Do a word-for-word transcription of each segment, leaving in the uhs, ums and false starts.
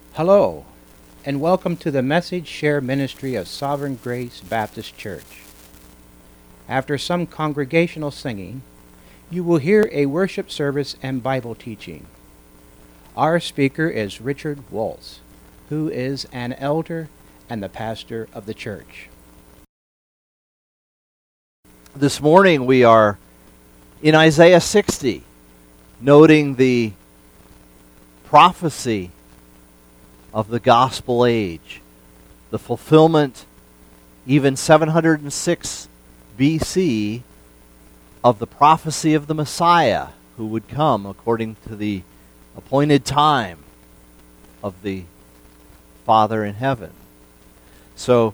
Hello, and welcome to the Message Share Ministry of Sovereign Grace Baptist Church. After some congregational singing, you will hear a worship service and Bible teaching. Our speaker is Richard Waltz, who is an elder and the pastor of the church. This morning we are in Isaiah sixty, noting the prophecy of the gospel age, the fulfillment, even seven hundred six B C, of the prophecy of the Messiah who would come according to the appointed time of the Father in heaven. So,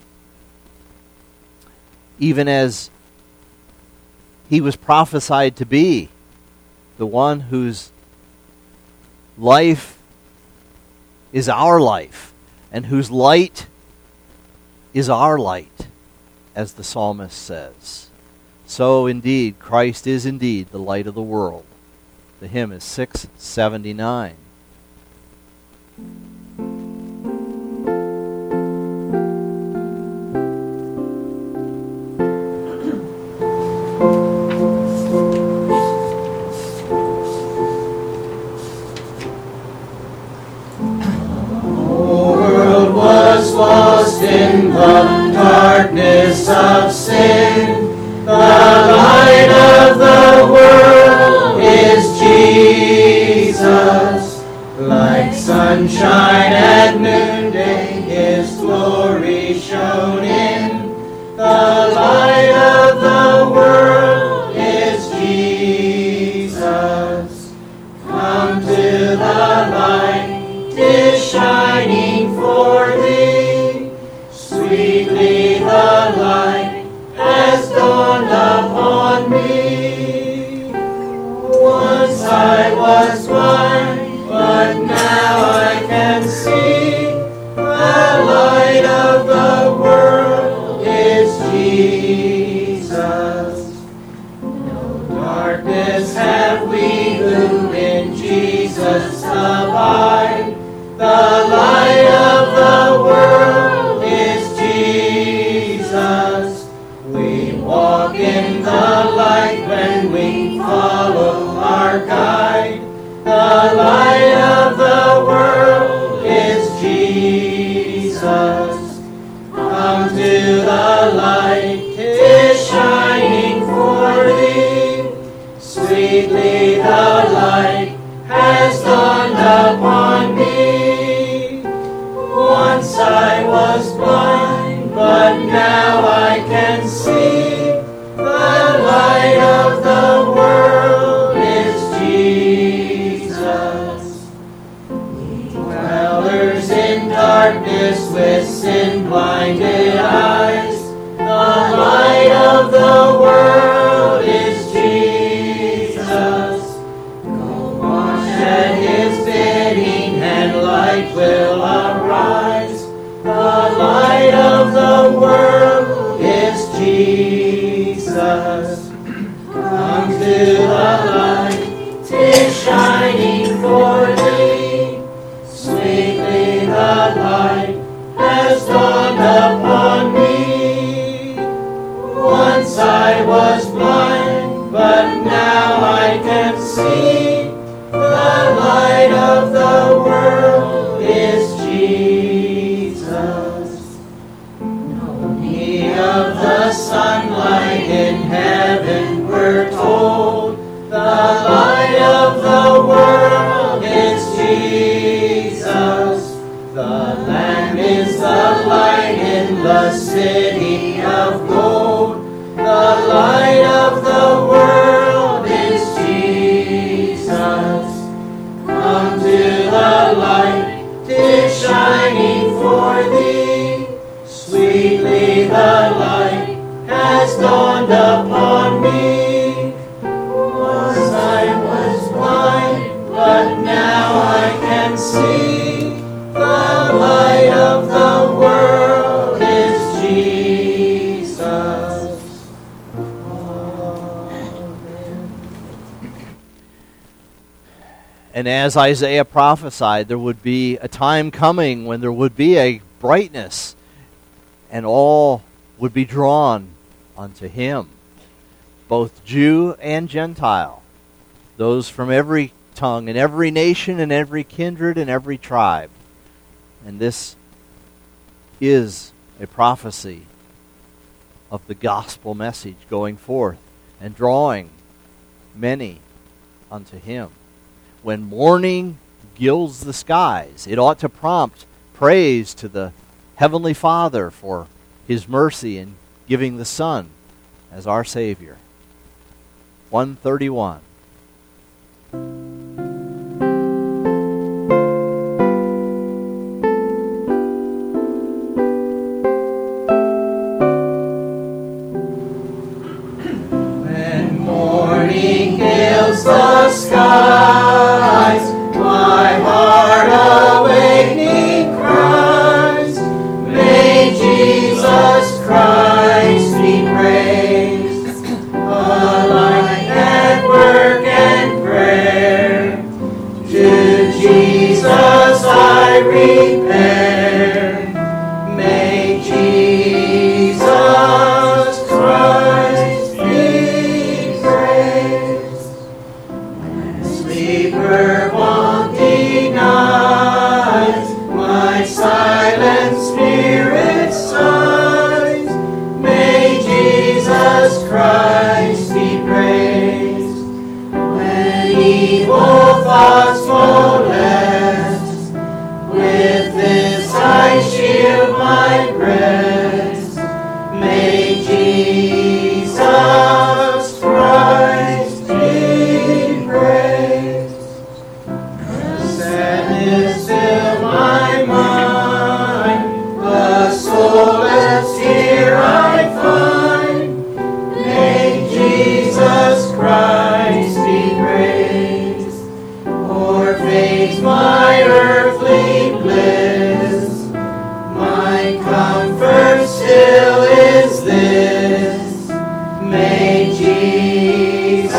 even as he was prophesied to be the one whose life is our life, and whose light is our light, as the psalmist says. So indeed, Christ is indeed the light of the world. The hymn is six seventy-nine. Lost in the darkness of sin, the light of the world is Jesus. Like sunshine at noonday, His glory shone in. The light of the world is Jesus. Come to the light, 'tis shining for thee. Sweetly the light has dawned upon me. Once I was blind, but now I can see. The light of the world is Jesus. No darkness have we who in Jesus abide. The light of the world is Jesus. We walk in the light when we follow our guide. The light of the world is Jesus. Come to the light, 'tis shining for thee. Sweetly the light has dawned upon me. Once I was blind, but now I can see. The light of the world is Jesus. We dwellers in darkness with sin-blinded eyes, the light of the world is Jesus. Go wash at His bidding and light will arise. The light of the world is Jesus. Come to the light, 'tis shining for thee. Sweetly the light has dawned upon me. Once I was blind, but now I can see. The light of the world is Jesus. No need of the sunlight in heaven, we're told. The And as Isaiah prophesied, there would be a time coming when there would be a brightness, and all would be drawn unto him, both Jew and Gentile, those from every tongue and every nation and every kindred and every tribe. And this is a prophecy of the gospel message going forth and drawing many unto him. When morning gilds the skies, it ought to prompt praise to the Heavenly Father for his mercy in giving the Son as our Savior. one thirty-one. When morning gilds the skies, my heart awakening cries, may Jesus Christ be praised. A light at work and prayer, to Jesus I repair. May Jesus Christ be praised. When sleeper won't deny, my silent spirit sighs. May Jesus Christ be praised. When evil thoughts molest, with this I shield my breast. May Jesus Christ be praised. Sadness fill my mind, a solace here I find. May Jesus Christ be praised. O'er fades my earthly bliss, my comfort still is this. May Jesus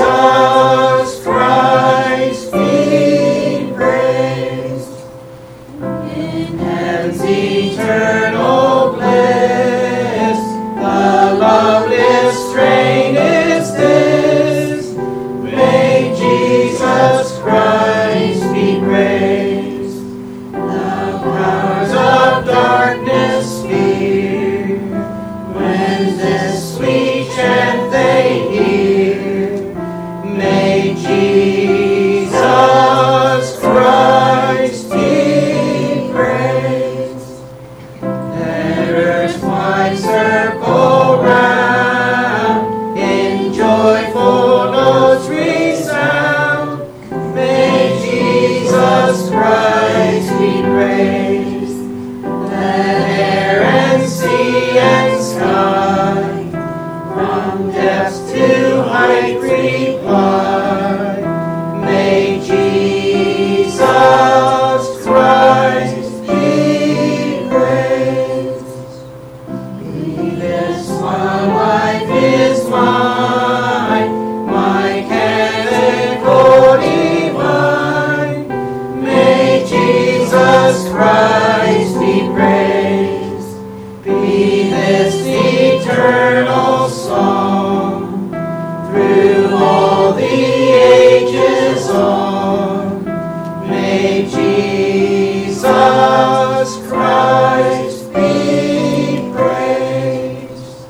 Christ be praised. In heaven's eternal bliss, the loveliest strain is this. May Jesus Christ be praised. The powers of darkness fear, when this sweet chant they hear. May Jesus Christ be praised. Let earth's wide circle round, in joyful notes resound. May Jesus Christ be praised. Let air and sea and sky, from depths to height reply. May Jesus Christ be praised. Be this while life is mine, my canonical divine. May Jesus Christ be praised. Be this eternal song, through all the ages on. May Jesus Christ be praised.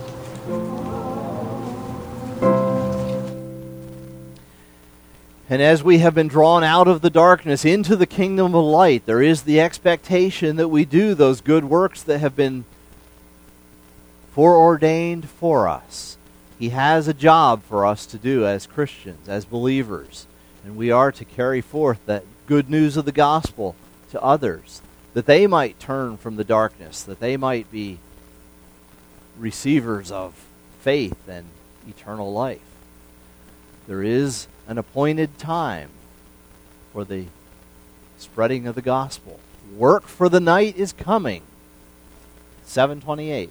And as we have been drawn out of the darkness into the kingdom of light, there is the expectation that we do those good works that have been foreordained for us. He has a job for us to do as Christians, as believers, and we are to carry forth that good news of the gospel to others, that they might turn from the darkness, that they might be receivers of faith and eternal life. There is an appointed time for the spreading of the gospel. Work for the night is coming. seven twenty-eight.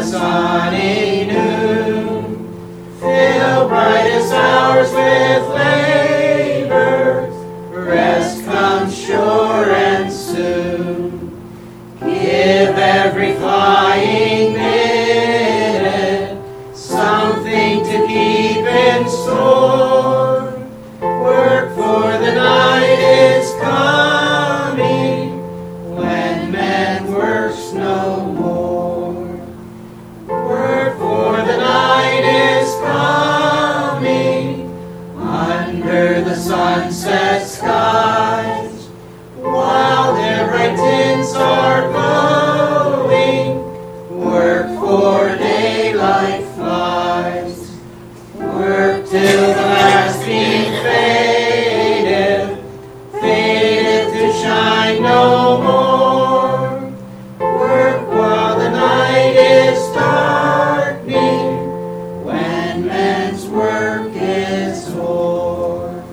the sunny noon. Fill brightest hours with labors, rest comes sure and soon. Give every flying minute something to keep in store. Work, for the night is coming when man works no more. Work, for the night is coming under the sunset skies, while their bright tints are glowing. Work, for daylight flies. Work till the last beam fadeth, fadeth to shine no more. Work while the night is darkening, when man's work is o'er.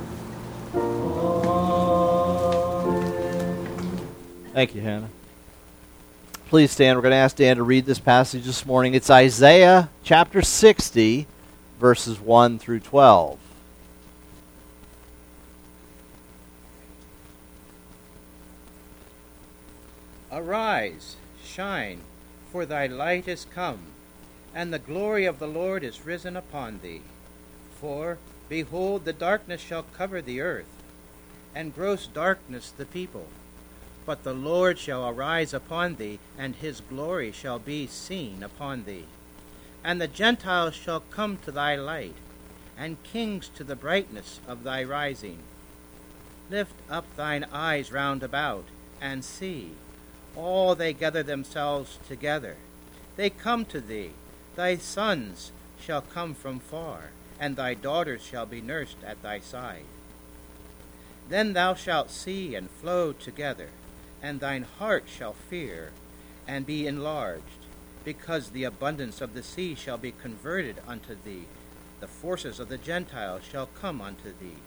Amen. Thank you, Hannah. Please stand. We're going to ask Dan to read this passage this morning. It's Isaiah chapter sixty, verses one through twelve. Arise, shine, for thy light is come, and the glory of the Lord is risen upon thee. For, behold, the darkness shall cover the earth, and gross darkness the people. But the Lord shall arise upon thee, and his glory shall be seen upon thee. And the Gentiles shall come to thy light, and kings to the brightness of thy rising. Lift up thine eyes round about, and see. All they gather themselves together. They come to thee. Thy sons shall come from far, and thy daughters shall be nursed at thy side. Then thou shalt see and flow together, and thine heart shall fear, and be enlarged, because the abundance of the sea shall be converted unto thee. The forces of the Gentiles shall come unto thee.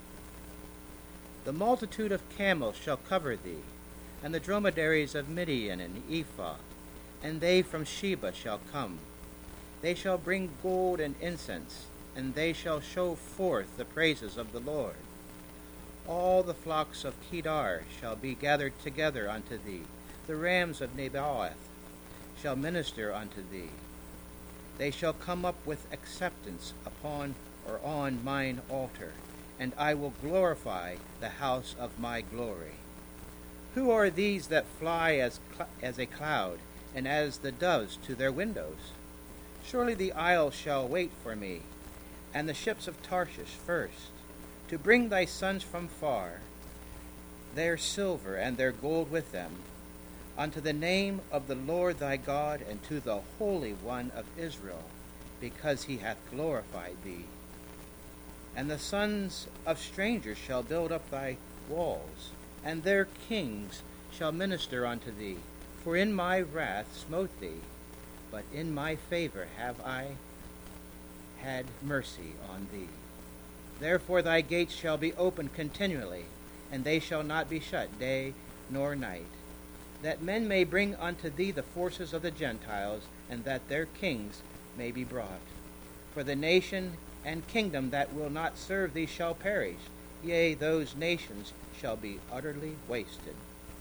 The multitude of camels shall cover thee, and the dromedaries of Midian and Ephah, and they from Sheba shall come. They shall bring gold and incense, and they shall show forth the praises of the Lord. All the flocks of Kedar shall be gathered together unto thee. The rams of Nebaioth shall minister unto thee. They shall come up with acceptance upon or on mine altar, and I will glorify the house of my glory. Who are these that fly as cl- as a cloud, and as the doves to their windows? Surely the isles shall wait for me, and the ships of Tarshish first, to bring thy sons from far, their silver and their gold with them, unto the name of the Lord thy God, and to the Holy One of Israel, because he hath glorified thee. And the sons of strangers shall build up thy walls, and their kings shall minister unto thee. For in my wrath smote thee, but in my favor have I had mercy on thee. Therefore thy gates shall be open continually, and they shall not be shut day nor night, that men may bring unto thee the forces of the Gentiles, and that their kings may be brought. For the nation and kingdom that will not serve thee shall perish, yea, those nations shall be utterly wasted.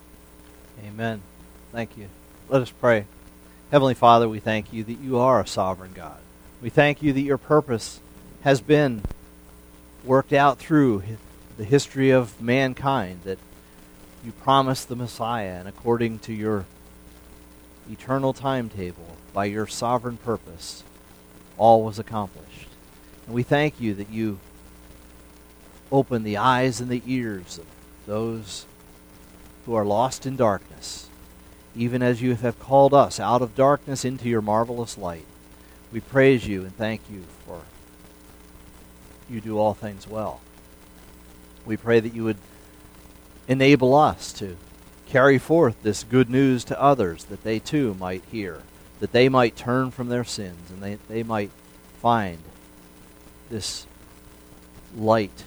Amen. Thank you. Let us pray. Heavenly Father, we thank you that you are a sovereign God. We thank you that your purpose has been worked out through the history of mankind, that you promised the Messiah, and according to your eternal timetable, by your sovereign purpose, all was accomplished. And we thank you that you open the eyes and the ears of those who are lost in darkness, even as you have called us out of darkness into your marvelous light. We praise you and thank you for you do all things well. We pray that you would enable us to carry forth this good news to others, that they too might hear, that they might turn from their sins, and they, they might find this light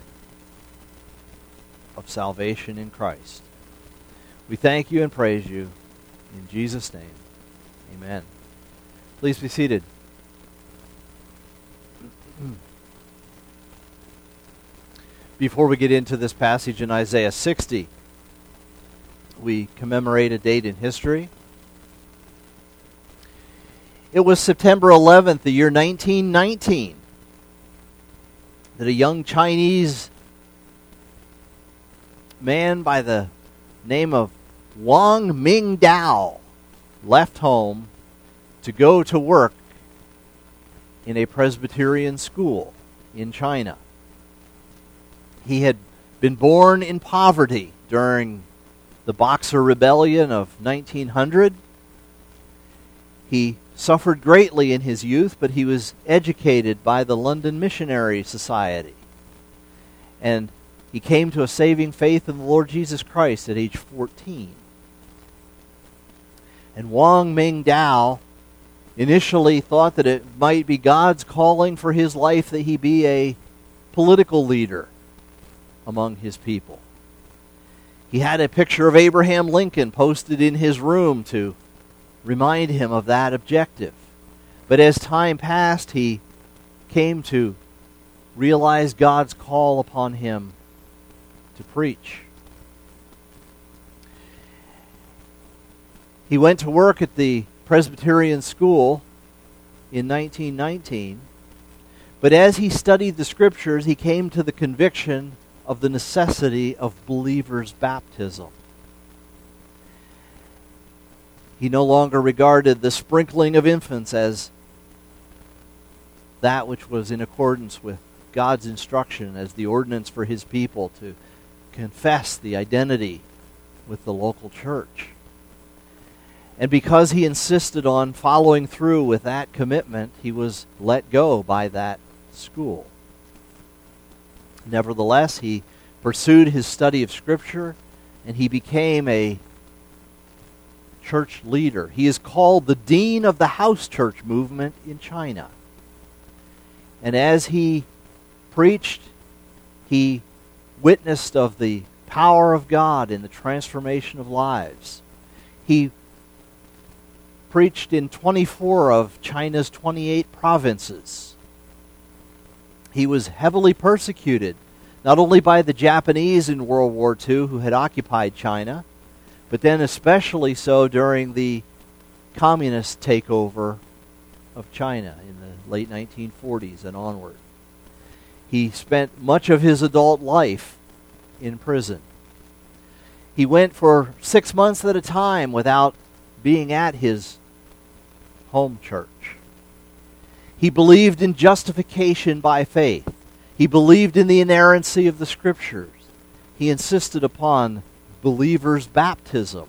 of salvation in Christ. We thank you and praise you in Jesus' name. Amen. Please be seated. Before we get into this passage in Isaiah sixty, we commemorate a date in history. It was September eleventh, the year nineteen nineteen, that a young Chinese man by the name of Wang Mingdao left home to go to work in a Presbyterian school in China. He had been born in poverty during the Boxer Rebellion of nineteen hundred. He suffered greatly in his youth, but he was educated by the London Missionary Society. And he came to a saving faith in the Lord Jesus Christ at age fourteen. And Wang Mingdao initially thought that it might be God's calling for his life that he be a political leader among his people. He had a picture of Abraham Lincoln posted in his room to remind him of that objective. But as time passed, he came to realize God's call upon him to preach. He went to work at the Presbyterian school in nineteen nineteen, but as he studied the Scriptures, he came to the conviction of the necessity of believers' baptism. He no longer regarded the sprinkling of infants as that which was in accordance with God's instruction as the ordinance for his people to confess the identity with the local church. And because he insisted on following through with that commitment, he was let go by that school. Nevertheless, he pursued his study of Scripture, and he became a church leader. He is called the Dean of the House Church movement in China. And as he preached, he witnessed of the power of God in the transformation of lives. He preached in twenty-four of China's twenty-eight provinces. He was heavily persecuted, not only by the Japanese in World War Two who had occupied China, but then especially so during the communist takeover of China in the late nineteen forties and onward. He spent much of his adult life in prison. He went for six months at a time without being at his home church. He believed in justification by faith. He believed in the inerrancy of the Scriptures. He insisted upon believers' baptism.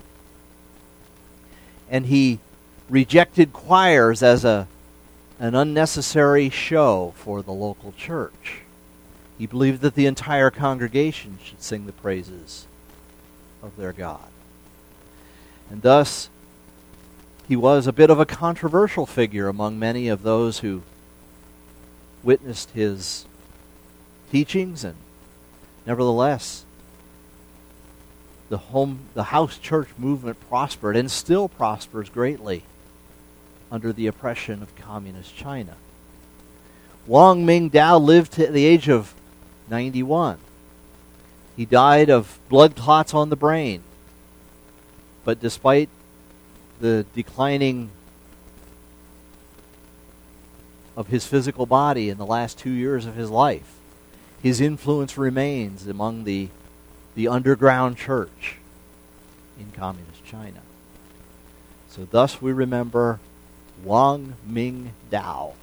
And he rejected choirs as a, an unnecessary show for the local church. He believed that the entire congregation should sing the praises of their God. And thus, he was a bit of a controversial figure among many of those who witnessed his teachings, and nevertheless, the home, the house church movement prospered and still prospers greatly under the oppression of communist China. Wang Mingdao lived to the age of ninety-one. He died of blood clots on the brain. But despite the declining of his physical body in the last two years of his life, his influence remains among the, the underground church in communist China. So thus we remember Wang Mingdao.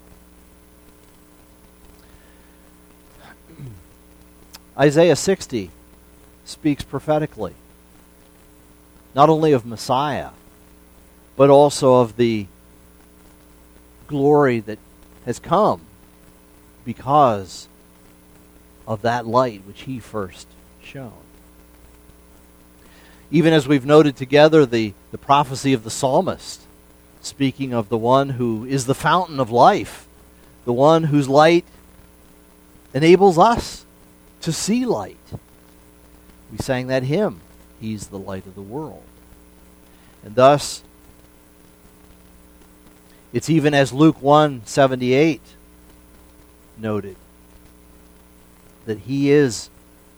Isaiah sixty speaks prophetically, not only of Messiah, but also of the glory that has come because of that light which he first shone. Even as we've noted together the, the prophecy of the psalmist, speaking of the one who is the fountain of life, the one whose light enables us to see light. We sang that hymn, He's the Light of the World. And thus, It's even as Luke one seventy-eight noted, that he is,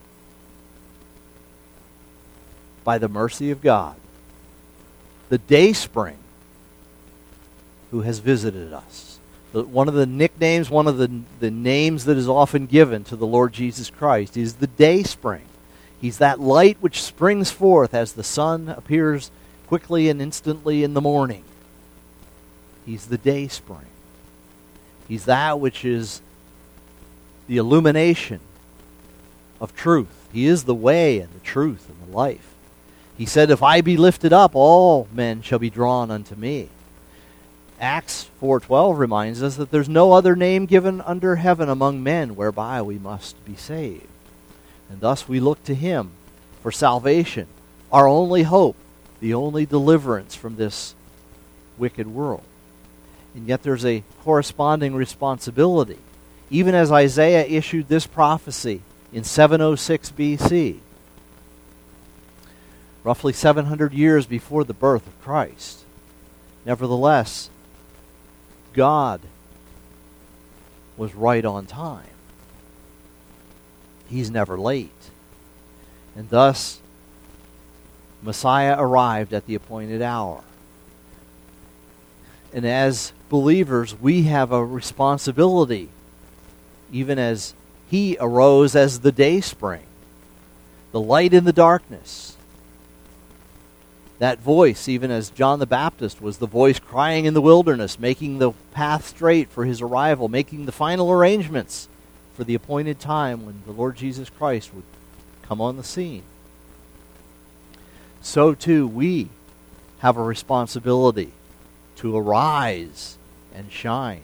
by the mercy of God, the dayspring who has visited us. The, one of the nicknames, one of the, the names that is often given to the Lord Jesus Christ is the dayspring. He's that light which springs forth as the sun appears quickly and instantly in the morning. He's the dayspring. He's that which is the illumination of truth. He is the way and the truth and the life. He said, if I be lifted up, all men shall be drawn unto me. Acts four twelve reminds us that there's no other name given under heaven among men whereby we must be saved. And thus we look to him for salvation, our only hope, the only deliverance from this wicked world. And yet there's a corresponding responsibility. Even as Isaiah issued this prophecy in seven oh six B C, roughly seven hundred years before the birth of Christ, nevertheless, God was right on time. He's never late. And thus, Messiah arrived at the appointed hour. And as believers, we have a responsibility, even as he arose as the dayspring, the light in the darkness. That voice, even as John the Baptist was the voice crying in the wilderness, making the path straight for his arrival, making the final arrangements for the appointed time when the Lord Jesus Christ would come on the scene. So too we have a responsibility to arise and shine.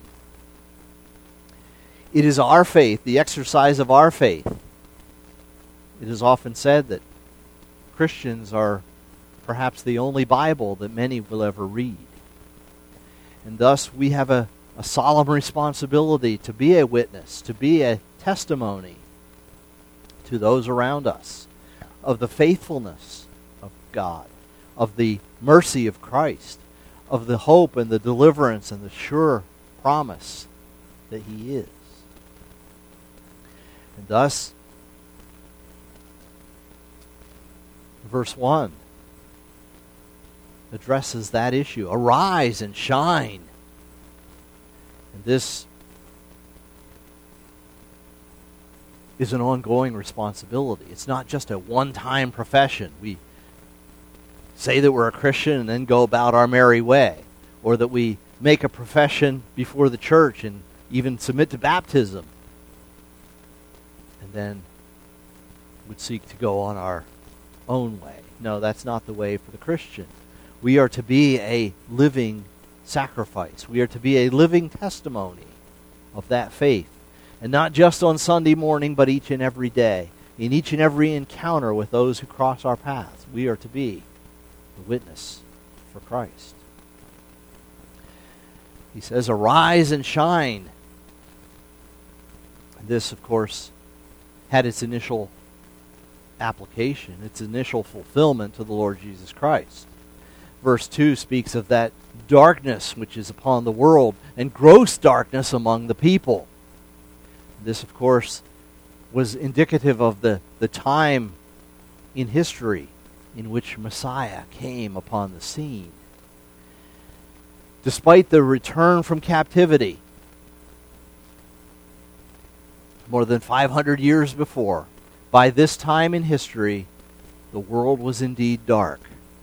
It is our faith, the exercise of our faith. It is often said that Christians are perhaps the only Bible that many will ever read. And thus we have a, a solemn responsibility to be a witness, to be a testimony to those around us of the faithfulness of God, of the mercy of Christ, of the hope and the deliverance and the sure promise that he is. And thus, verse one addresses that issue. Arise and shine. And this is an ongoing responsibility. It's not just a one-time profession. We say that we're a Christian and then go about our merry way, or that we make a profession before the church and even submit to baptism, and then would seek to go on our own way. No, that's not the way for the Christian. We are to be a living sacrifice. We are to be a living testimony of that faith. And not just on Sunday morning, but each and every day. In each and every encounter with those who cross our paths, we are to be the witness for Christ. He says, arise and shine. This, of course, had its initial application, its initial fulfillment to the Lord Jesus Christ. Verse two speaks of that darkness which is upon the world, and gross darkness among the people. This, of course, was indicative of the, the time in history in which Messiah came upon the scene. Despite the return from captivity, more than five hundred years before, by this time in history, the world was indeed dark.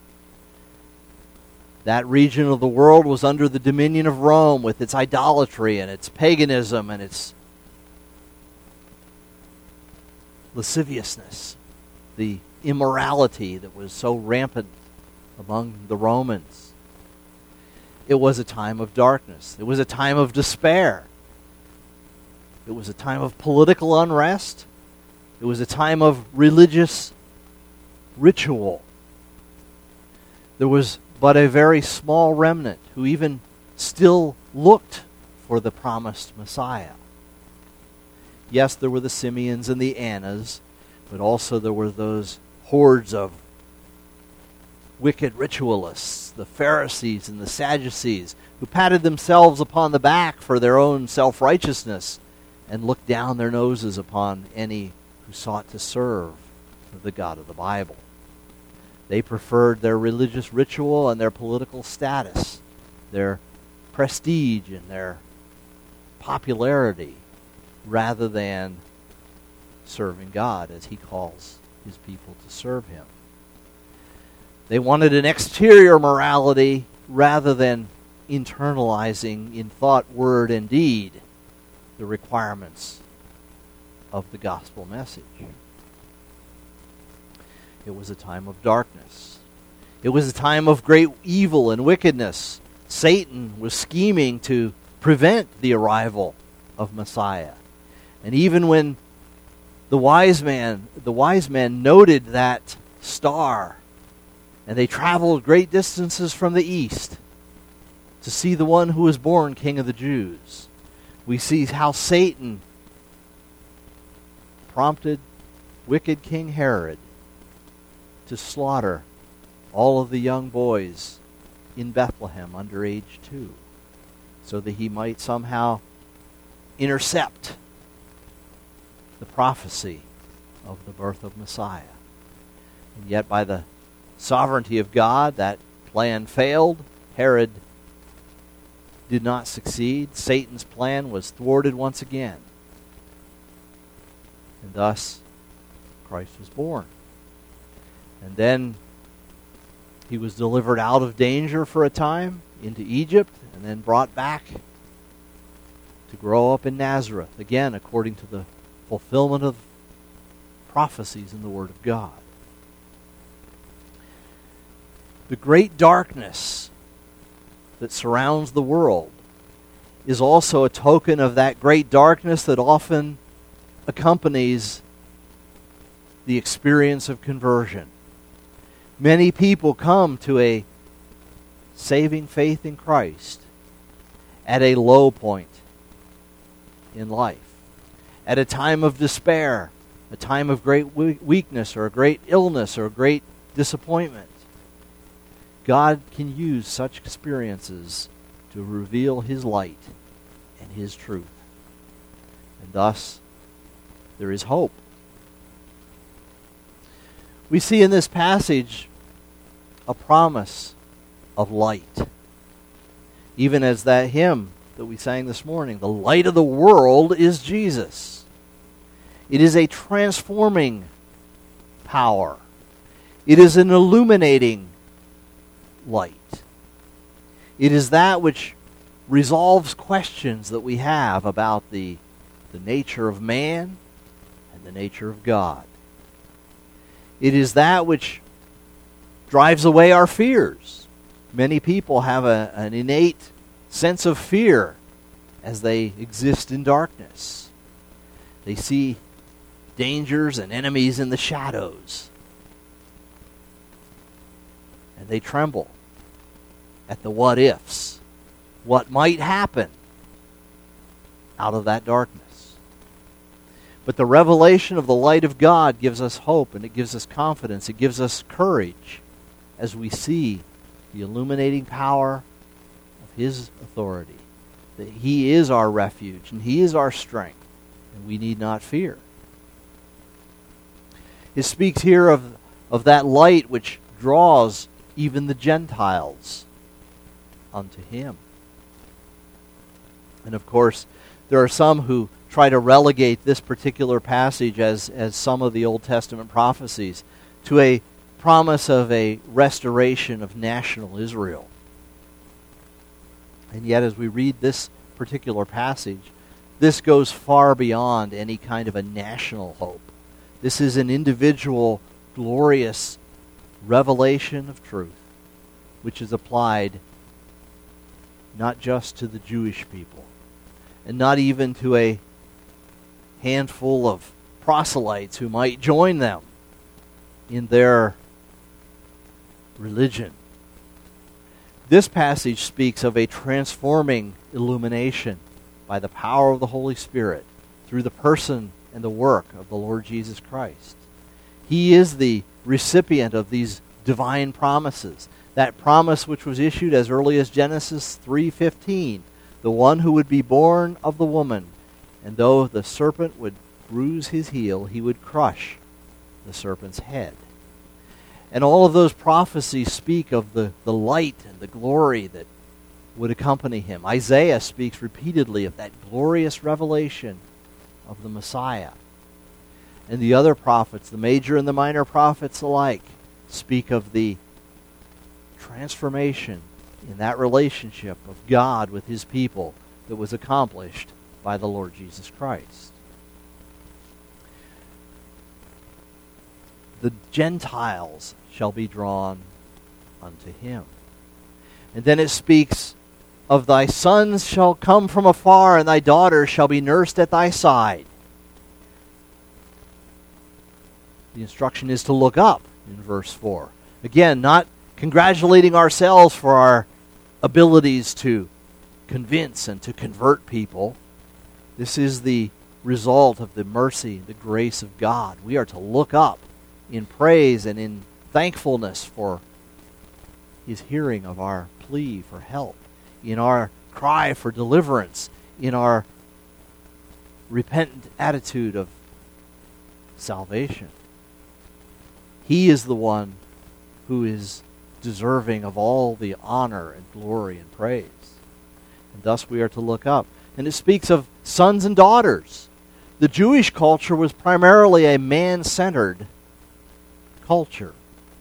That region of the world was under the dominion of Rome with its idolatry and its paganism and its lasciviousness, the immorality that was so rampant among the Romans. It was a time of darkness. It was a time of despair. It was a time of political unrest. It was a time of religious ritual. There was but a very small remnant who even still looked for the promised Messiah. Yes, there were the Simeons and the Annas, but also there were those hordes of wicked ritualists, the Pharisees and the Sadducees, who patted themselves upon the back for their own self-righteousness and looked down their noses upon any who sought to serve the God of the Bible. They preferred their religious ritual and their political status, their prestige and their popularity, rather than serving God as he calls his people to serve him. They wanted an exterior morality rather than internalizing in thought, word, and deed the requirements of the gospel message. It was a time of darkness. It was a time of great evil and wickedness. Satan was scheming to prevent the arrival of Messiah. And even when the wise man, the wise men noted that star, and they traveled great distances from the east to see the one who was born King of the Jews, we see how Satan prompted wicked King Herod to slaughter all of the young boys in Bethlehem under age two, so that he might somehow intercept the prophecy of the birth of Messiah. And yet by the sovereignty of God, that plan failed. Herod did not succeed. Satan's plan was thwarted once again. And thus, Christ was born. And then he was delivered out of danger for a time into Egypt, and then brought back to grow up in Nazareth, again according to the fulfillment of prophecies in the Word of God. The great darkness that surrounds the world is also a token of that great darkness that often accompanies the experience of conversion. Many people come to a saving faith in Christ at a low point in life, at a time of despair, a time of great weakness or a great illness or a great disappointment. God can use such experiences to reveal his light and his truth. And thus, there is hope. We see in this passage a promise of light. Even as that hymn that we sang this morning, the light of the world is Jesus. It is a transforming power. It is an illuminating light. It is that which resolves questions that we have about the, the nature of man and the nature of God. It is that which drives away our fears. Many people have a, an innate sense of fear as they exist in darkness. They see dangers and enemies in the shadows, and they tremble at the what-ifs, what might happen out of that darkness. But the revelation of the light of God gives us hope, and it gives us confidence. It gives us courage as we see the illuminating power of his authority, that he is our refuge and he is our strength, and we need not fear. It speaks here of, of that light which draws even the Gentiles unto him. And of course, there are some who try to relegate this particular passage as, as some of the Old Testament prophecies to a promise of a restoration of national Israel. And yet as we read this particular passage, this goes far beyond any kind of a national hope. This is an individual, glorious revelation of truth, which is applied not just to the Jewish people, and not even to a handful of proselytes who might join them in their religion. This passage speaks of a transforming illumination by the power of the Holy Spirit through the person and the work of the Lord Jesus Christ. He is the recipient of these divine promises. That promise which was issued as early as Genesis three fifteen, the one who would be born of the woman, and though the serpent would bruise his heel, he would crush the serpent's head. And all of those prophecies speak of the, the light and the glory that would accompany him. Isaiah speaks repeatedly of that glorious revelation of the Messiah. And the other prophets, the major and the minor prophets alike, speak of the transformation in that relationship of God with his people that was accomplished by the Lord Jesus Christ. The Gentiles shall be drawn unto him. And then it speaks of thy sons shall come from afar, and thy daughters shall be nursed at thy side. The instruction is to look up in verse four. Again, not congratulating ourselves for our abilities to convince and to convert people. This is the result of the mercy, the grace of God. We are to look up in praise and in thankfulness for his hearing of our plea for help, in our cry for deliverance, in our repentant attitude of salvation. He is the one who is deserving of all the honor and glory and praise. And thus we are to look up. And it speaks of sons and daughters. The Jewish culture was primarily a man-centered culture.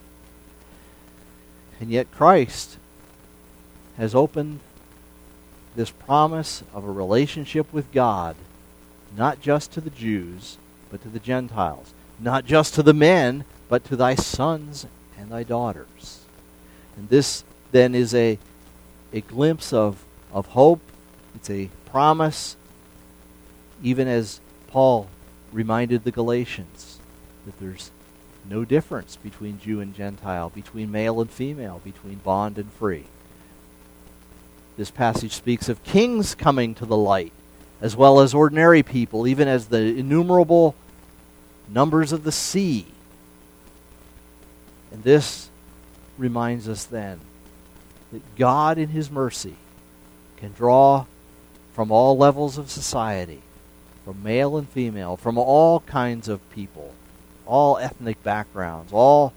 And yet Christ has opened this promise of a relationship with God, not just to the Jews, but to the Gentiles. Not just to the men, but to thy sons and thy daughters. And this then is a, a glimpse of, of hope. It's a promise, even as Paul reminded the Galatians, that there's no difference between Jew and Gentile, between male and female, between bond and free. This passage speaks of kings coming to the light, as well as ordinary people, even as the innumerable numbers of the sea. And this reminds us then that God in his mercy can draw from all levels of society, from male and female, from all kinds of people, all ethnic backgrounds, all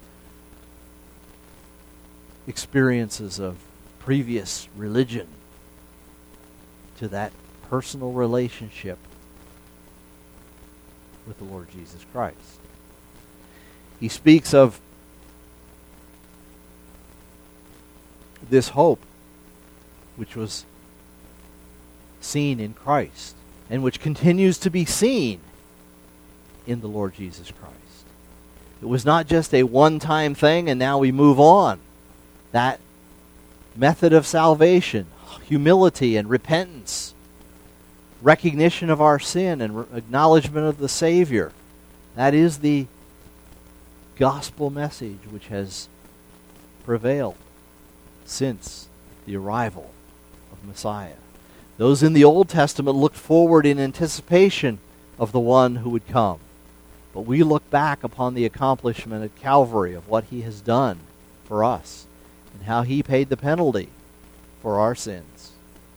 experiences of previous religion, to that personal relationship with the Lord Jesus Christ. He speaks of this hope which was seen in Christ and which continues to be seen in the Lord Jesus Christ. It was not just a one-time thing and now we move on. That method of salvation, humility and repentance, recognition of our sin and re- acknowledgement of the Savior, that is the gospel message which has prevailed since the arrival of Messiah. Those in the Old Testament looked forward in anticipation of the one who would come. But we look back upon the accomplishment at Calvary of what he has done for us and how he paid the penalty for our sins.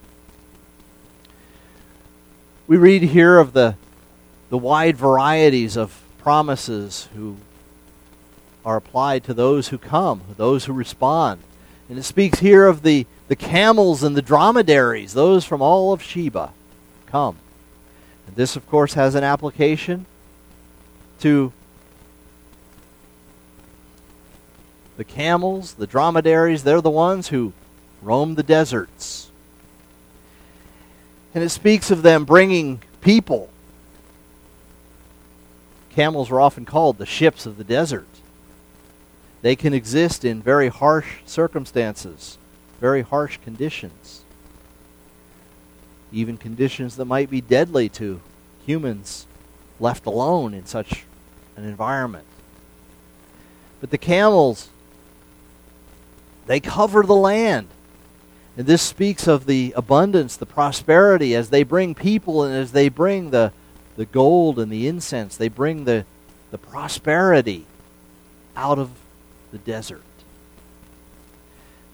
We read here of the, the wide varieties of promises who are applied to those who come, those who respond. And it speaks here of the, the camels and the dromedaries, those from all of Sheba come. And this, of course, has an application to the camels, the dromedaries. They're the ones who roam the deserts. And it speaks of them bringing people. Camels are often called the ships of the desert. They can exist in very harsh circumstances, very harsh conditions, even conditions that might be deadly to humans left alone in such an environment. But the camels, they cover the land. And this speaks of the abundance, the prosperity, as they bring people and as they bring the, the gold and the incense. They bring the, the prosperity out of the desert.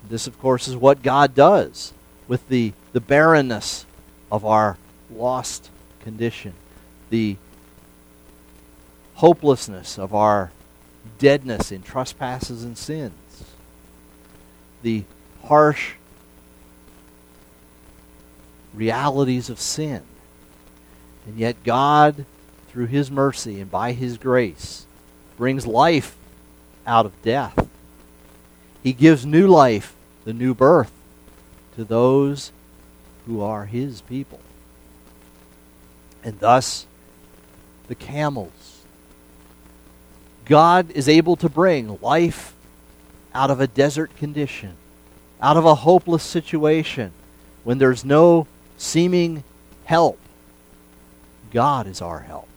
This, of course, is what God does with the, the barrenness of our lost condition, the hopelessness of our deadness in trespasses and sins, the harsh realities of sin. And yet God, through His mercy and by His grace, brings life out of death. He gives new life, the new birth, to those who are His people. And thus, the camels. God is able to bring life out of a desert condition, out of a hopeless situation, when there's no seeming help. God is our help.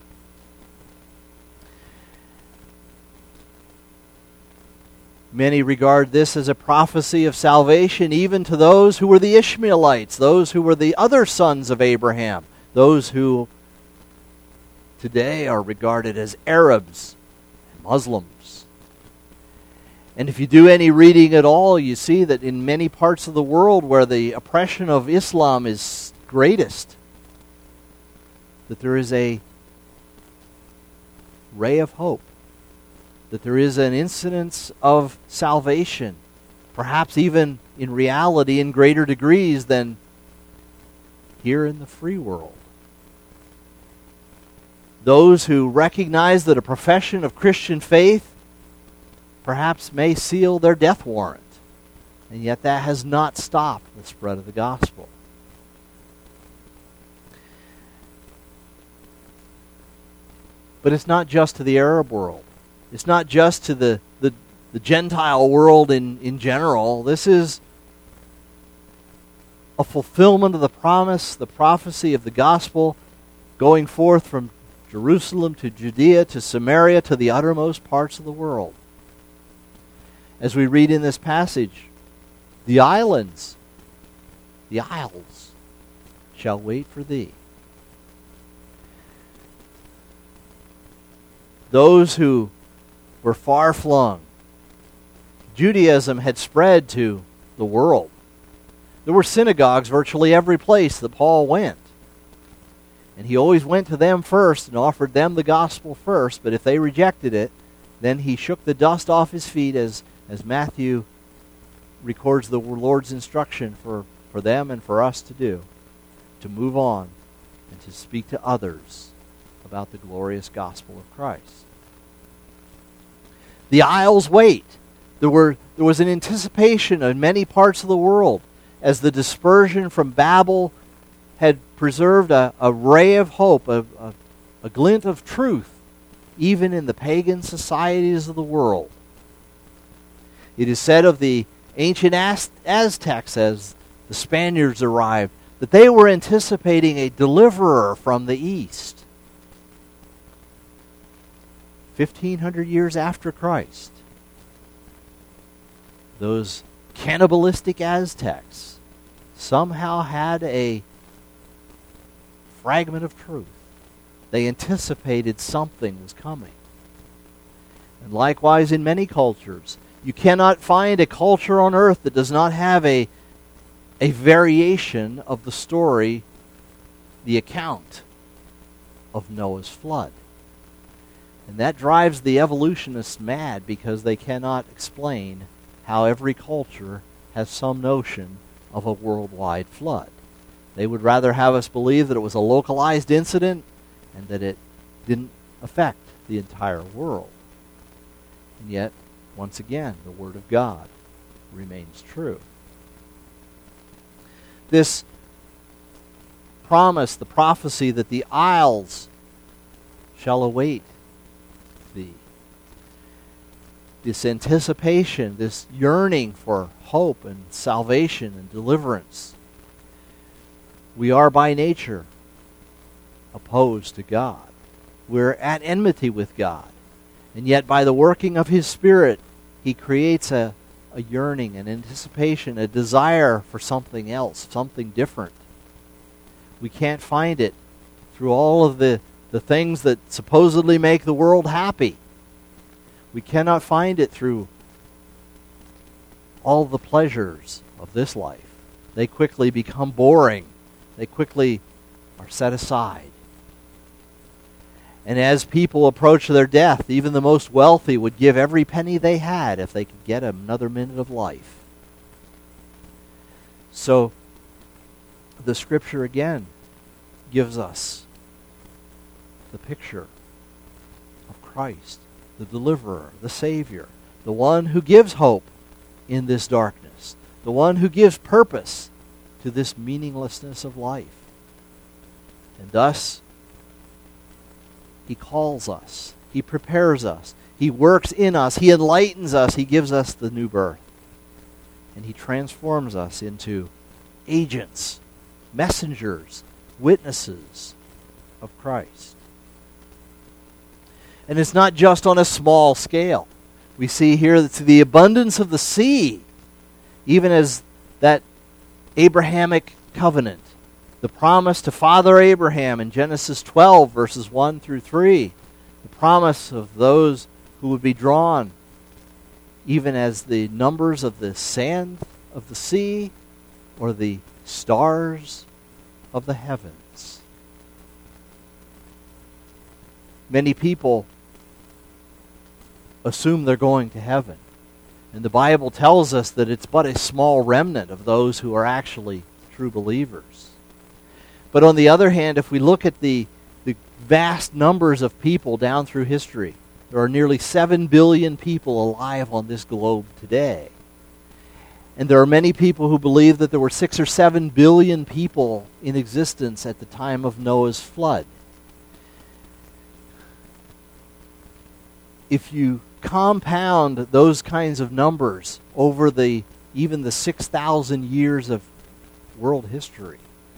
Many regard this as a prophecy of salvation even to those who were the Ishmaelites, those who were the other sons of Abraham, those who today are regarded as Arabs and Muslims. And if you do any reading at all, you see that in many parts of the world where the oppression of Islam is greatest, that there is a ray of hope, that there is an incidence of salvation, perhaps even in reality in greater degrees than here in the free world. Those who recognize that a profession of Christian faith perhaps may seal their death warrant, and yet that has not stopped the spread of the gospel. But it's not just to the Arab world. It's not just to the, the, the Gentile world in, in general. This is a fulfillment of the promise, the prophecy of the gospel going forth from Jerusalem to Judea to Samaria to the uttermost parts of the world. As we read in this passage, the islands, the isles, shall wait for thee. Those who were far flung. Judaism had spread to the world. There were synagogues virtually every place that Paul went. And he always went to them first and offered them the gospel first, but if they rejected it, then he shook the dust off his feet, as, as Matthew records the Lord's instruction for, for them and for us to do, to move on and to speak to others about the glorious gospel of Christ. The isles wait. There were there was an anticipation in many parts of the world as the dispersion from Babel had preserved a, a ray of hope, a, a, a glint of truth, even in the pagan societies of the world. It is said of the ancient Az- Aztecs as the Spaniards arrived that they were anticipating a deliverer from the east. fifteen hundred years after Christ, those cannibalistic Aztecs somehow had a fragment of truth. They anticipated something was coming. And likewise in many cultures, you cannot find a culture on earth that does not have a, a variation of the story, the account of Noah's flood. And that drives the evolutionists mad, because they cannot explain how every culture has some notion of a worldwide flood. They would rather have us believe that it was a localized incident and that it didn't affect the entire world. And yet, once again, the Word of God remains true. This promise, the prophecy that the isles shall await thee. This anticipation, this yearning for hope and salvation and deliverance. We are by nature opposed to God. We're at enmity with God. And yet by the working of His Spirit, He creates a, a yearning, an anticipation, a desire for something else, something different. We can't find it through all of the the things that supposedly make the world happy. We cannot find it through all the pleasures of this life. They quickly become boring. They quickly are set aside. And as people approach their death, even the most wealthy would give every penny they had if they could get another minute of life. So, the Scripture again gives us the picture of Christ, the deliverer, the Savior, the one who gives hope in this darkness, the one who gives purpose to this meaninglessness of life. And thus, He calls us, He prepares us, He works in us, He enlightens us, He gives us the new birth. And He transforms us into agents, messengers, witnesses of Christ. And it's not just on a small scale. We see here that to the abundance of the sea, even as that Abrahamic covenant, the promise to Father Abraham in Genesis twelve, verses one through three, the promise of those who would be drawn, even as the numbers of the sand of the sea or the stars of the heavens. Many people assume they're going to heaven. And the Bible tells us that it's but a small remnant of those who are actually true believers. But on the other hand, if we look at the, the vast numbers of people down through history, there are nearly seven billion people alive on this globe today. And there are many people who believe that there were six or seven billion people in existence at the time of Noah's flood. If you compound those kinds of numbers over the even the six thousand years of world history,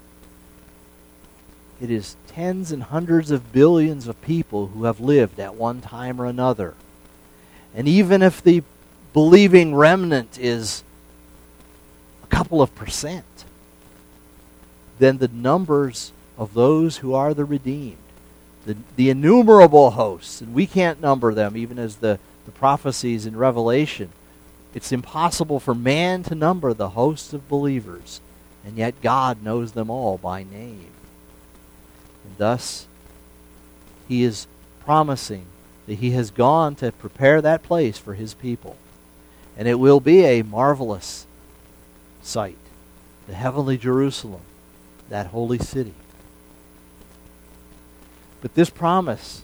it is tens and hundreds of billions of people who have lived at one time or another. And even if the believing remnant is a couple of percent, then the numbers of those who are the redeemed, the, the innumerable hosts, and we can't number them even as the, the prophecies in Revelation, it's impossible for man to number the hosts of believers, and yet God knows them all by name. And thus, He is promising that He has gone to prepare that place for His people. And it will be a marvelous sight, the heavenly Jerusalem, that holy city. But this promise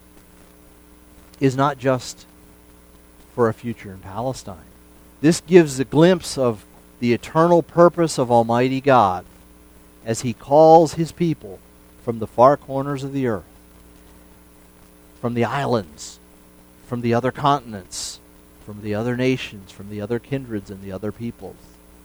is not just for a future in Palestine. This gives a glimpse of the eternal purpose of Almighty God as He calls His people from the far corners of the earth, from the islands, from the other continents, from the other nations, from the other kindreds and the other peoples.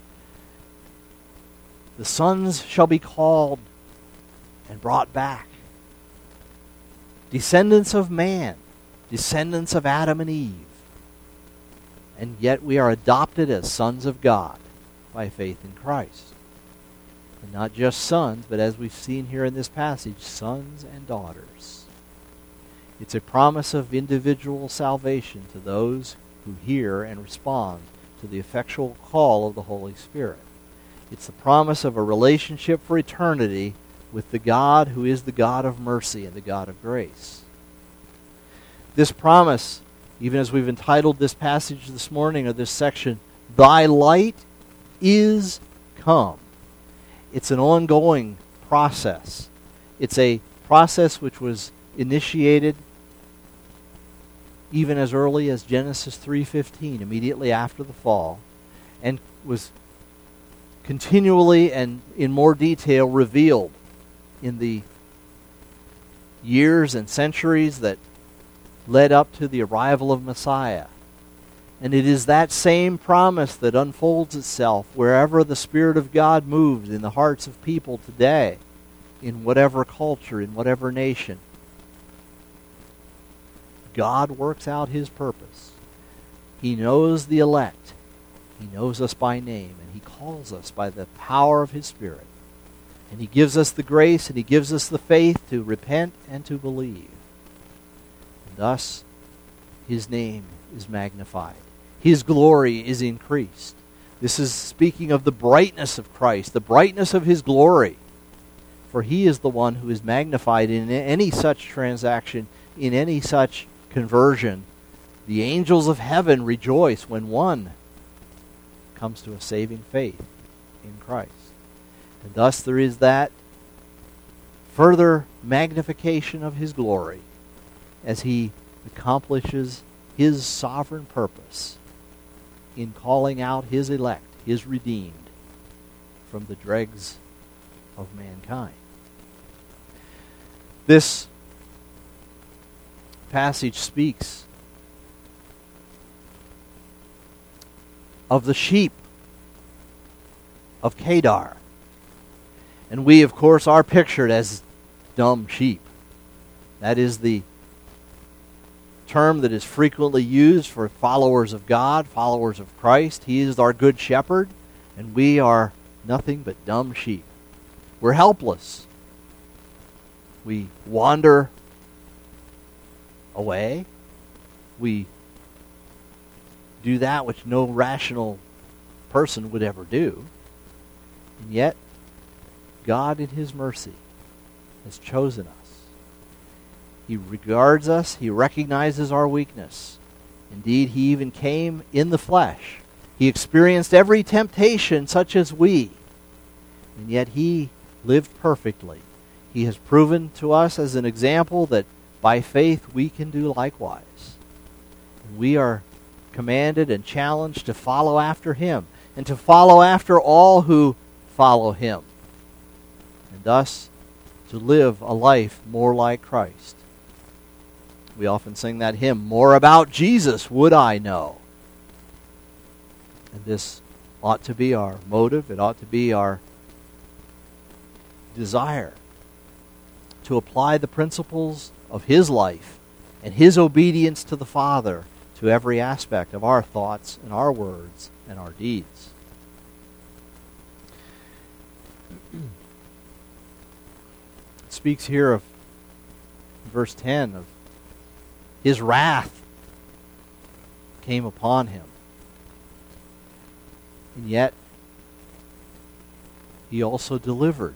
The sons shall be called and brought back. Descendants of man, descendants of Adam and Eve. And yet we are adopted as sons of God by faith in Christ. And not just sons, but as we've seen here in this passage, sons and daughters. It's a promise of individual salvation to those who hear and respond to the effectual call of the Holy Spirit. It's the promise of a relationship for eternity with the God who is the God of mercy and the God of grace. This promise, even as we've entitled this passage this morning, or this section, Thy light is come. It's an ongoing process. It's a process which was initiated even as early as Genesis three fifteen, immediately after the fall, and was continually and in more detail revealed in the years and centuries that led up to the arrival of Messiah. And it is that same promise that unfolds itself wherever the Spirit of God moves in the hearts of people today, in whatever culture, in whatever nation. God works out His purpose. He knows the elect. He knows us by name, and He calls us by the power of His Spirit. And He gives us the grace, and He gives us the faith to repent and to believe. And thus, His name is magnified. His glory is increased. This is speaking of the brightness of Christ, the brightness of his glory. For he is the one who is magnified in any such transaction, in any such conversion. The angels of heaven rejoice when one comes to a saving faith in Christ. And thus there is that further magnification of his glory as he accomplishes his sovereign purpose in calling out his elect, his redeemed, from the dregs of mankind. This passage speaks of the sheep of Kedar. And we, of course, are pictured as dumb sheep. That is the term that is frequently used for followers of God, followers of Christ. He is our good shepherd, and we are nothing but dumb sheep. We're helpless. We wander away. We do that which no rational person would ever do. And yet, God in his mercy has chosen us. He regards us. He recognizes our weakness. Indeed, he even came in the flesh. He experienced every temptation such as we. And yet he lived perfectly. He has proven to us as an example that by faith we can do likewise. And we are commanded and challenged to follow after him and to follow after all who follow him. And thus to live a life more like Christ. We often sing that hymn, "More about Jesus would I know." And this ought to be our motive. It ought to be our desire to apply the principles of his life and his obedience to the Father to every aspect of our thoughts and our words and our deeds. It speaks here of verse ten of his wrath came upon him. And yet, he also delivered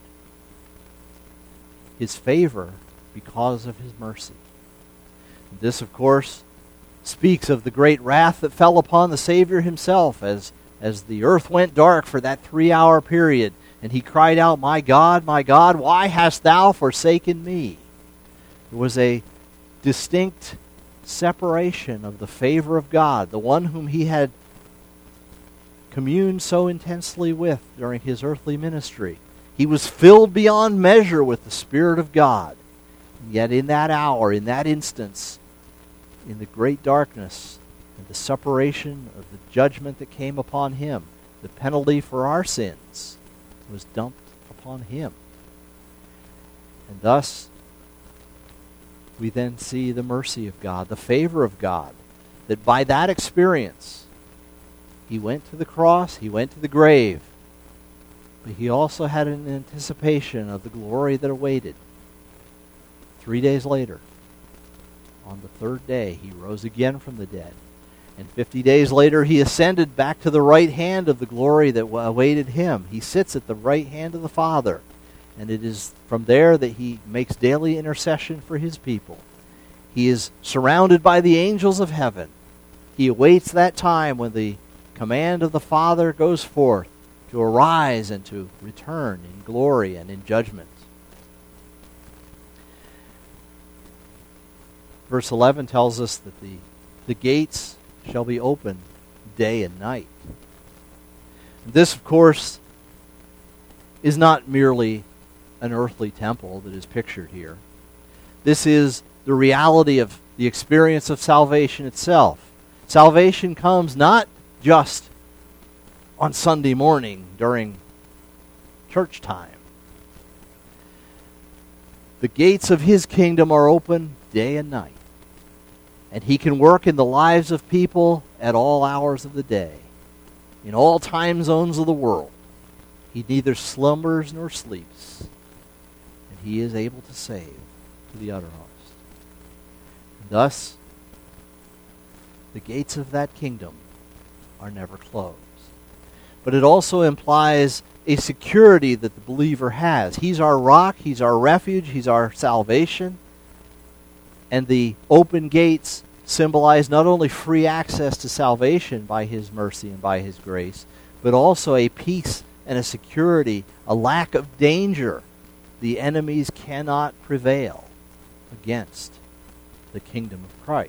his favor because of his mercy. This, of course, speaks of the great wrath that fell upon the Savior himself as, as the earth went dark for that three-hour period, and he cried out, "My God, my God, why hast thou forsaken me?" There was a distinct separation of the favor of God, the one whom he had communed so intensely with during his earthly ministry. He was filled beyond measure with the Spirit of God. And yet in that hour, in that instance, in the great darkness and the separation of the judgment that came upon him, the penalty for our sins was dumped upon him. And thus, we then see the mercy of God, the favor of God, that by that experience, he went to the cross, he went to the grave, but he also had an anticipation of the glory that awaited. Three days later, on the third day, he rose again from the dead. And fifty days later, he ascended back to the right hand of the glory that awaited him. He sits at the right hand of the Father. And it is from there that he makes daily intercession for his people. He is surrounded by the angels of heaven. He awaits that time when the command of the Father goes forth to arise and to return in glory and in judgment. Verse eleven tells us that the, the gates shall be open day and night. And this, of course, is not merely an earthly temple that is pictured here. This is the reality of the experience of salvation itself. Salvation comes not just on Sunday morning during church time. The gates of his kingdom are open day and night. And he can work in the lives of people at all hours of the day, in all time zones of the world. He neither slumbers nor sleeps. And he is able to save to the uttermost. And thus, the gates of that kingdom are never closed. but it also implies a security that the believer has. He's our rock, he's our refuge, he's our salvation. And the open gates symbolize not only free access to salvation by his mercy and by his grace, but also a peace and a security, a lack of danger. The enemies cannot prevail against the kingdom of Christ.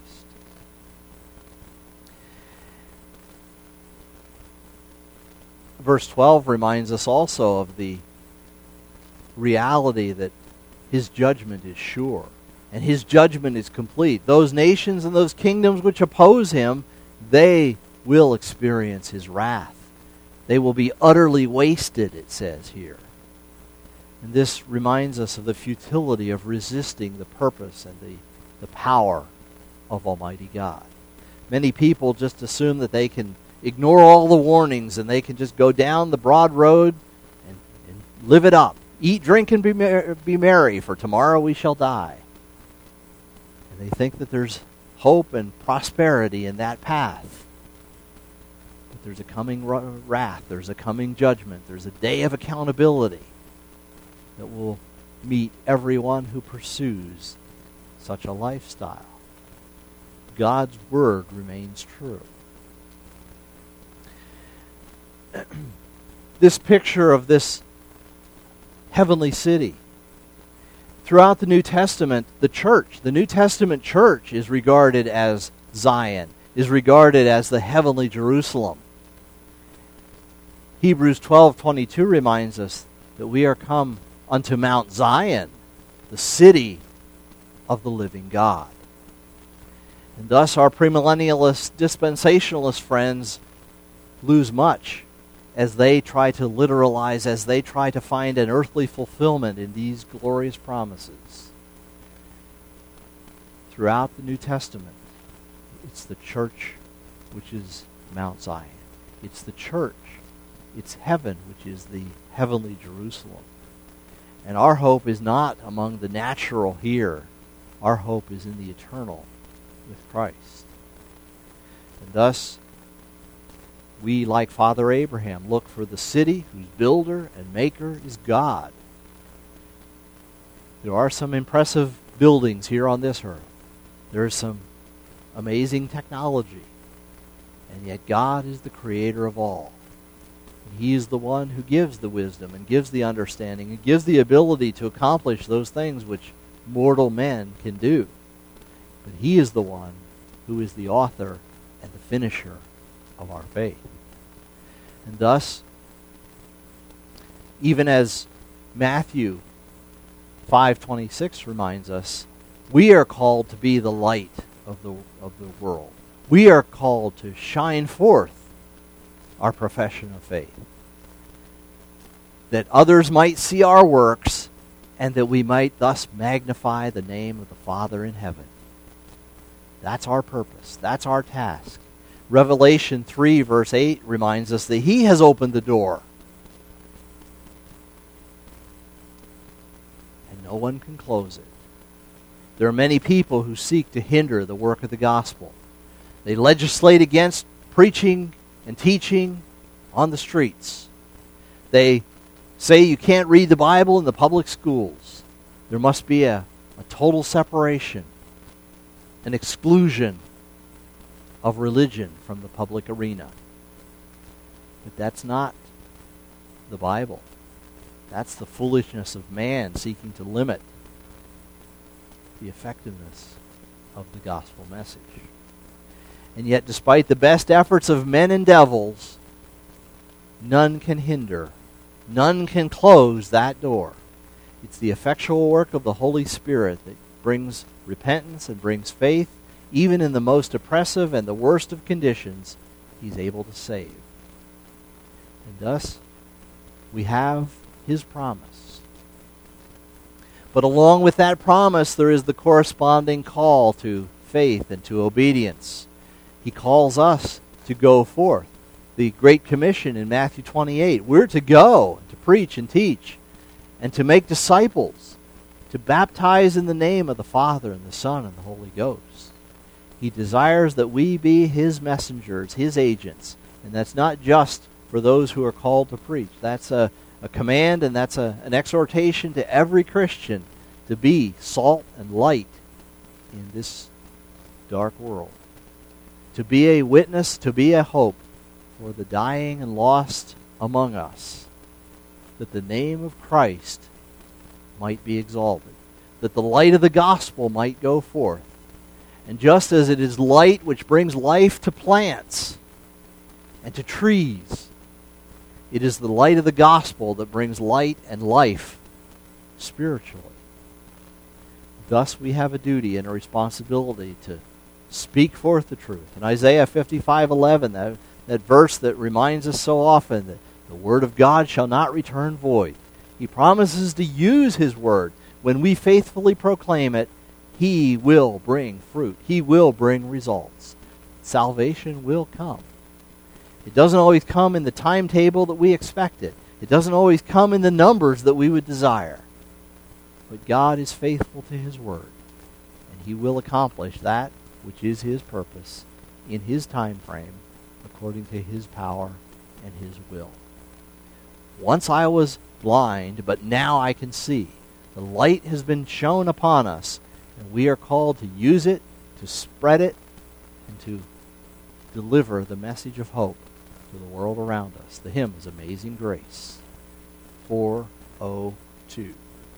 Verse twelve reminds us also of the reality that his judgment is sure and his judgment is complete. Those nations and those kingdoms which oppose him, they will experience his wrath. They will be utterly wasted, it says here. And this reminds us of the futility of resisting the purpose and the, the power of Almighty God. Many people just assume that they can ignore all the warnings and they can just go down the broad road and, and live it up. Eat, drink, and be, mer- be merry, for tomorrow we shall die. And they think that there's hope and prosperity in that path. But there's a coming wrath, there's a coming judgment, there's a day of accountability that will meet everyone who pursues such a lifestyle. God's word remains true. This picture of this heavenly city, throughout the New Testament, the church, the New Testament church is regarded as Zion, is regarded as the heavenly Jerusalem. Hebrews twelve twenty-two reminds us that we are come unto Mount Zion, the city of the living God. And thus our premillennialist, dispensationalist friends lose much as they try to literalize, as they try to find an earthly fulfillment in these glorious promises. Throughout the New Testament, it's the church which is Mount Zion. It's the church, it's heaven, which is the heavenly Jerusalem. And our hope is not among the natural here. Our hope is in the eternal with Christ. And thus, we, like Father Abraham, look for the city whose builder and maker is God. There are some impressive buildings here on this earth. There is some amazing technology. And yet God is the creator of all. And He is the one who gives the wisdom and gives the understanding and gives the ability to accomplish those things which mortal men can do. But He is the one who is the author and the finisher of our faith. And thus, even as Matthew five twenty-six reminds us, we are called to be the light of the of the world. We are called to shine forth our profession of faith, that others might see our works and that we might thus magnify the name of the Father in heaven. That's our purpose. That's our task. Revelation three verse eight reminds us that He has opened the door. And no one can close it. There are many people who seek to hinder the work of the gospel. They legislate against preaching and teaching on the streets. They say you can't read the Bible in the public schools. There must be a, a total separation, an exclusion of religion from the public arena. But that's not the Bible. That's the foolishness of man seeking to limit the effectiveness of the gospel message. And yet, despite the best efforts of men and devils, none can hinder, none can close that door. It's the effectual work of the Holy Spirit that brings repentance and brings faith. Even in the most oppressive and the worst of conditions, He's able to save. And thus, we have His promise. But along with that promise, there is the corresponding call to faith and to obedience. He calls us to go forth. The Great Commission in Matthew twenty-eight, we're to go, to preach and teach, and to make disciples, to baptize in the name of the Father and the Son and the Holy Ghost. He desires that we be His messengers, His agents. And that's not just for those who are called to preach. That's a, a command, and that's a, an exhortation to every Christian to be salt and light in this dark world. To be a witness, to be a hope for the dying and lost among us, that the name of Christ might be exalted, that the light of the gospel might go forth. And just as it is light which brings life to plants and to trees, it is the light of the gospel that brings light and life spiritually. Thus we have a duty and a responsibility to speak forth the truth. In Isaiah fifty-five eleven, that, that verse that reminds us so often that the word of God shall not return void. He promises to use his word. When we faithfully proclaim it, he will bring fruit. He will bring results. Salvation will come. It doesn't always come in the timetable that we expect it. It doesn't always come in the numbers that we would desire. But God is faithful to his word, and he will accomplish that which is his purpose in his time frame, according to his power and his will. Once I was blind, but now I can see. The light has been shone upon us, and we are called to use it, to spread it, and to deliver the message of hope to the world around us. The hymn is Amazing Grace, four oh two.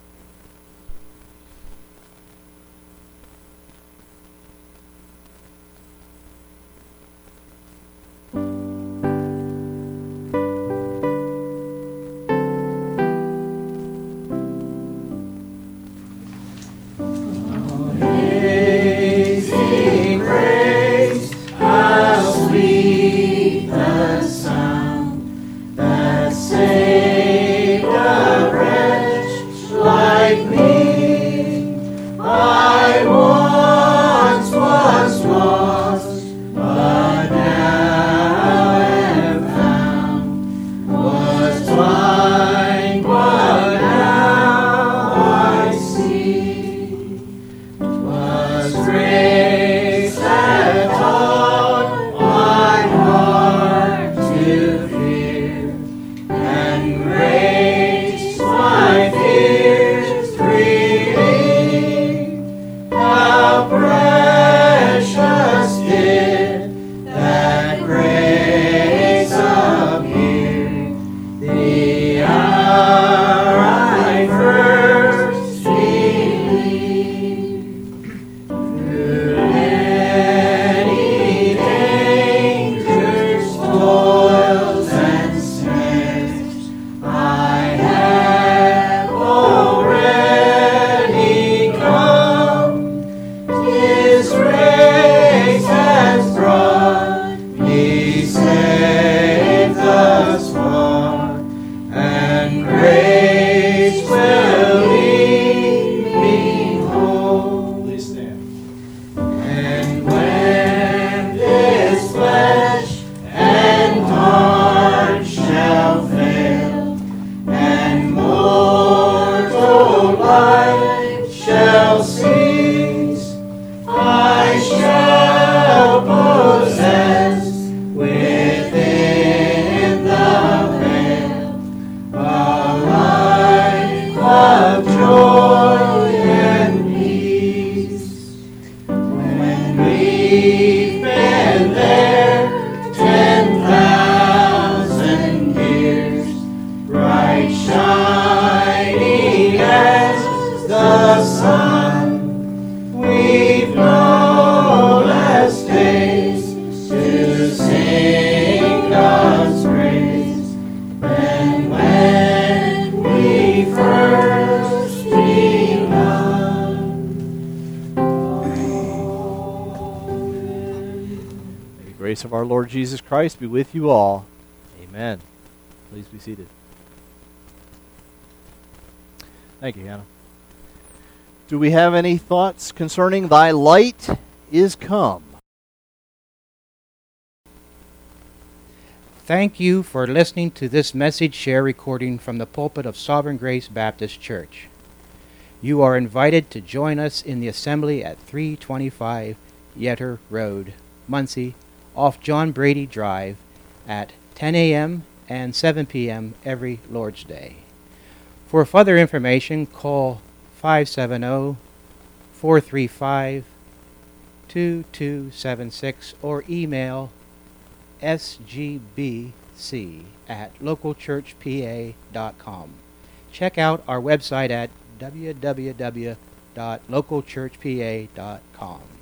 Of our Lord Jesus Christ be with you all. Amen. Please be seated. Thank you, Hannah. Do we have any thoughts concerning thy light is come? Thank you for listening to this message share recording from the pulpit of Sovereign Grace Baptist Church. You are invited to join us in the assembly at three twenty-five Yetter Road, Muncie, off John Brady Drive at ten a.m. and seven p.m. every Lord's Day. For further information, call five seven zero, four three five, two two seven six or email s g b c at local church p a dot com. Check out our website at w w w dot local church p a dot com.